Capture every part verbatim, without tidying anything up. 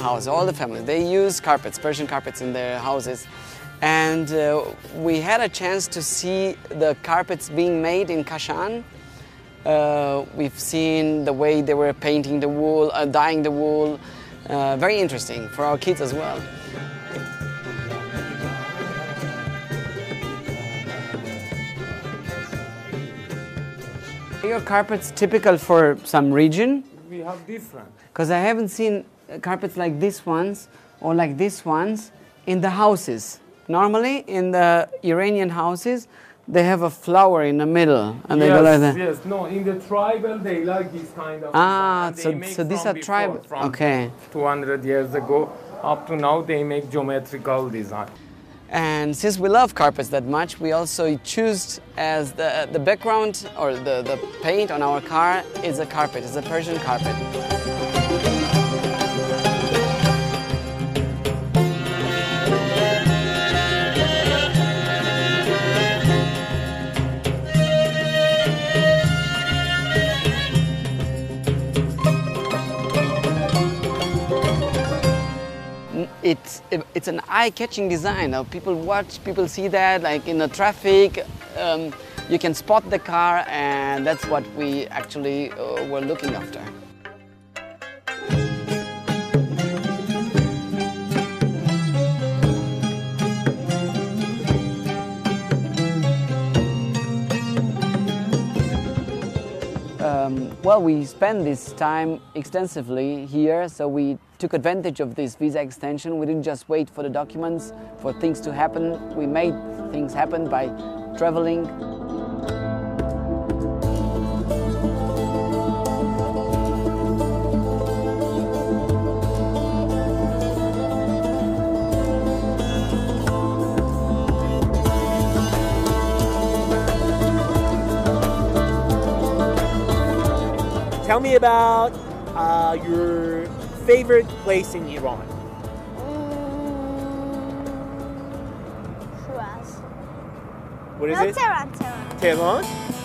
house, all the families, they use carpets, Persian carpets in their houses. And uh, we had a chance to see the carpets being made in Kashan. Uh, we've seen the way they were painting the wool, uh, dyeing the wool. Uh, very interesting for our kids as well. Are your carpets typical for some region? We have different. Because I haven't seen carpets like these ones or like these ones in the houses. Normally in the Iranian houses, they have a flower in the middle, and they yes, go like that. Yes, no, in the tribal they like this kind of. Ah, design. so so these are tribal. Okay. two hundred years ago, up to now, they make geometrical design. And since we love carpets that much, we also choose as the the background or the the paint on our car is a carpet. It's a Persian carpet. It's, it's an eye-catching design. Now, people watch, people see that, like in the traffic, um, you can spot the car, and that's what we actually uh, were looking after. Um, well, we spent this time extensively here, so we took advantage of this visa extension. We didn't just wait for the documents, for things to happen. We made things happen by traveling. Tell me about uh, your favorite place in Iran. Shiraz. What is no, it? Tehran, Tehran. Tehran?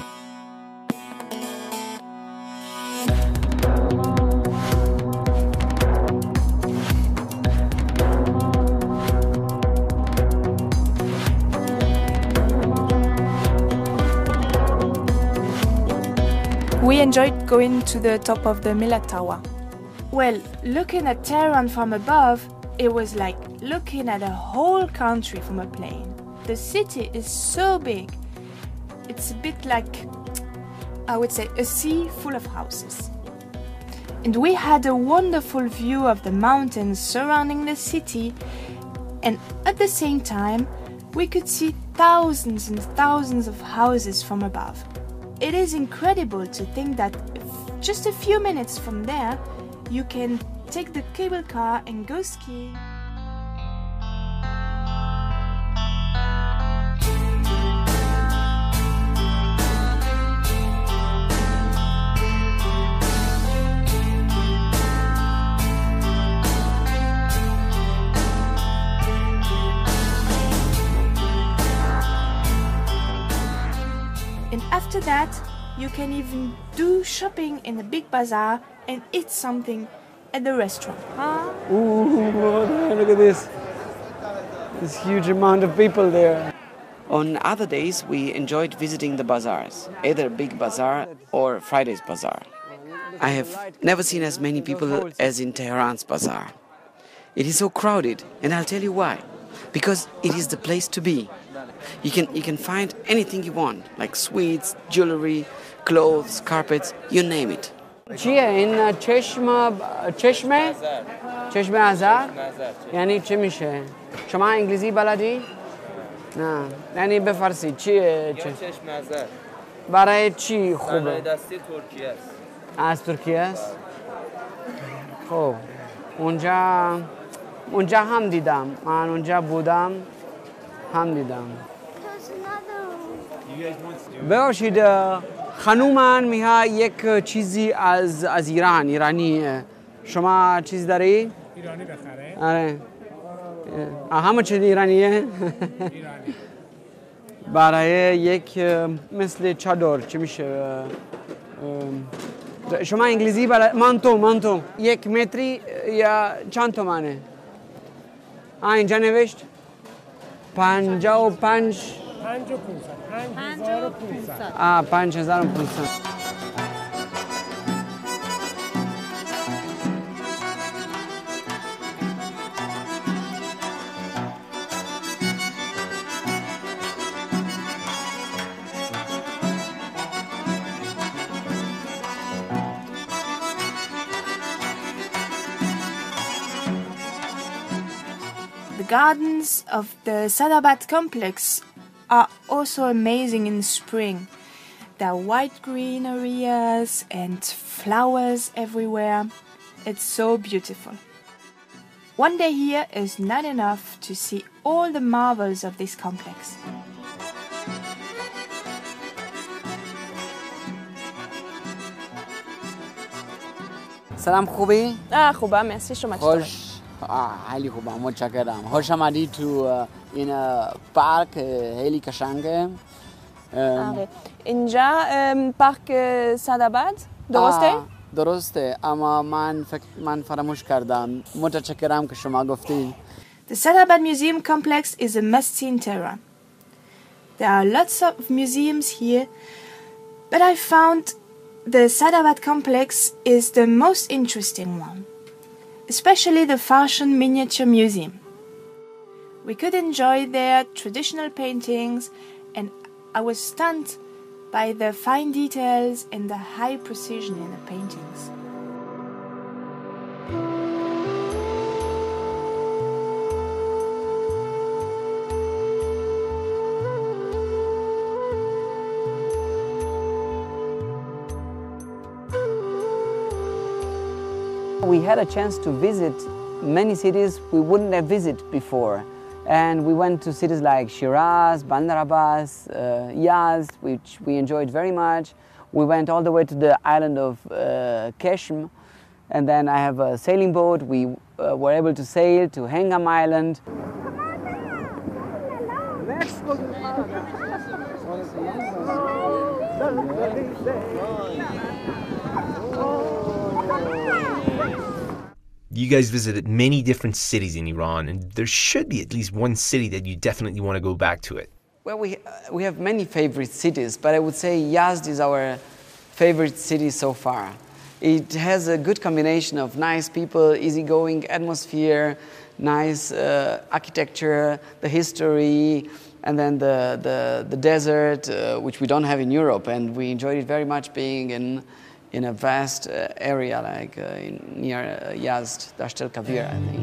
We enjoyed going to the top of the Milad Tower. Well, looking at Tehran from above, it was like looking at a whole country from a plane. The city is so big. It's a bit like, I would say, a sea full of houses. And we had a wonderful view of the mountains surrounding the city, and at the same time, we could see thousands and thousands of houses from above. It is incredible to think that just a few minutes from there, you can take the cable car and go skiing. And after that, you can even do shopping in the big bazaar and eat something at the restaurant. Huh? Ooh, look at this. This huge amount of people there. On other days, we enjoyed visiting the bazaars, either Big Bazaar or Friday's Bazaar. I have never seen as many people as in Tehran's bazaar. It is so crowded, and I'll tell you why. Because it is the place to be. You can, you can find anything you want, like sweets, jewelry, clothes, carpets, you name it. چیه این چشم چشمه چشم ازر یعنی چی میشه شما انگلیسی بلدی نه یعنی به فارسی چیه چشم ازر برای چی خوبه برای دستی ترکیه است از ترکیه است خب اونجا اونجا هم دیدم من اونجا بودم هم دیدم ببخشید خانومن میها یک چیزی از از ایران ایرانیه شما چیزی داری؟ ایرانی بخره؟ آره همه چیز ایرانیه؟ ایرانی برای یک مثل چادر چی میشه؟ شما انگلیسی بلد مانتو مانتو یک متری یا چند تومنه؟ آه اینجا نوشت پنجاه و پنج پنج و پونصد پنج هزار و پونصد آه پنج هزار و پونصد. The gardens of the Sadabad complex are also amazing in spring. There are white green areas and flowers everywhere. It's so beautiful. One day here is not enough to see all the marvels of this complex. سلام خوبی؟ آه خوبه مرسی شما چطوره؟ خوش آه خیلی خوبه متشکرم. خوش آمدی تو این پارک خیلی قشنگه. آره اینجا پارک ساداباد درسته؟ درسته اما من فکر من فراموش کردم. متشکرم که شما گفتید. The Sadabad Museum Complex is a must-see in Tehran. There are lots of museums here, but I found the Sadabad Complex is the most interesting one, especially the Fashion Miniature Museum. We could enjoy their traditional paintings, and I was stunned by the fine details and the high precision in the paintings. We had a chance to visit many cities we wouldn't have visited before. And we went to cities like Shiraz, Bandar Abbas, uh, Yazd, which we enjoyed very much. We went all the way to the island of uh, Keshm. And then I have a sailing boat. We uh, were able to sail to Hengam Island. You guys visited many different cities in Iran, and there should be at least one city that you definitely want to go back to it. Well, we, uh, we have many favorite cities, but I would say Yazd is our favorite city so far. It has a good combination of nice people, easygoing atmosphere, nice uh, architecture, the history, and then the, the, the desert, uh, which we don't have in Europe, and we enjoyed it very much being in in a vast uh, area like uh, in, near uh, Yazd, Dasht el-Kavir, I think.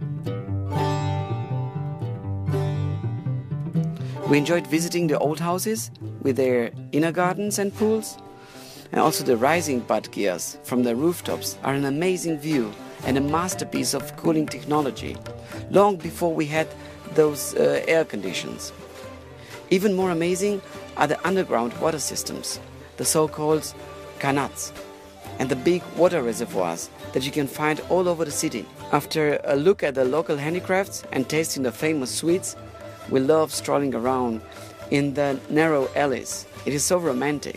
We enjoyed visiting the old houses with their inner gardens and pools. And also the rising Badgias from the rooftops are an amazing view and a masterpiece of cooling technology, long before we had those uh, air conditions. Even more amazing are the underground water systems, the so-called kanats, and the big water reservoirs that you can find all over the city. After a look at the local handicrafts and tasting the famous sweets, we love strolling around in the narrow alleys. It is so romantic.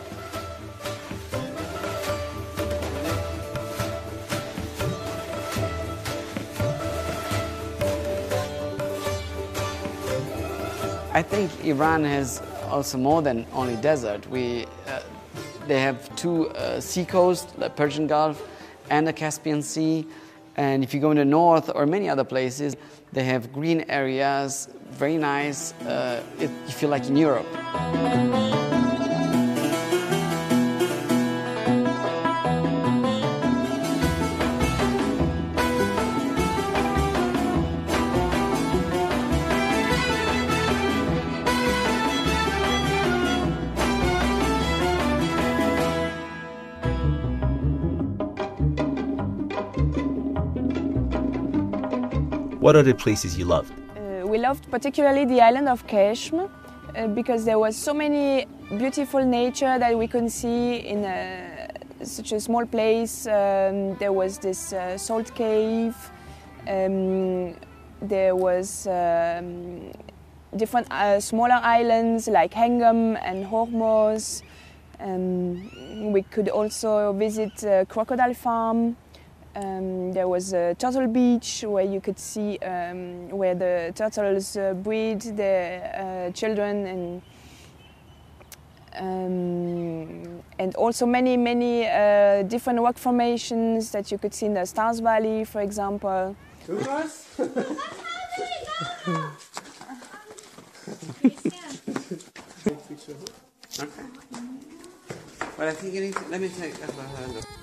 I think Iran has also more than only desert. We, uh, they have two uh, sea coasts, the Persian Gulf and the Caspian Sea. And if you go in the north or many other places, they have green areas, very nice. Uh, it, you feel like in Europe. What other places you loved? Uh, we loved particularly the island of Keshm uh, because there was so many beautiful nature that we could see in a, such a small place. Um, there was this uh, salt cave. Um, there was um, different uh, smaller islands like Hengam and Hormuz. Um, we could also visit a crocodile farm. Um, there was a turtle beach where you could see um, where the turtles uh, breed their uh, children, and um, and also many many uh, different rock formations that you could see in the Stars Valley, for example. Well, I think you need to, let me take a look.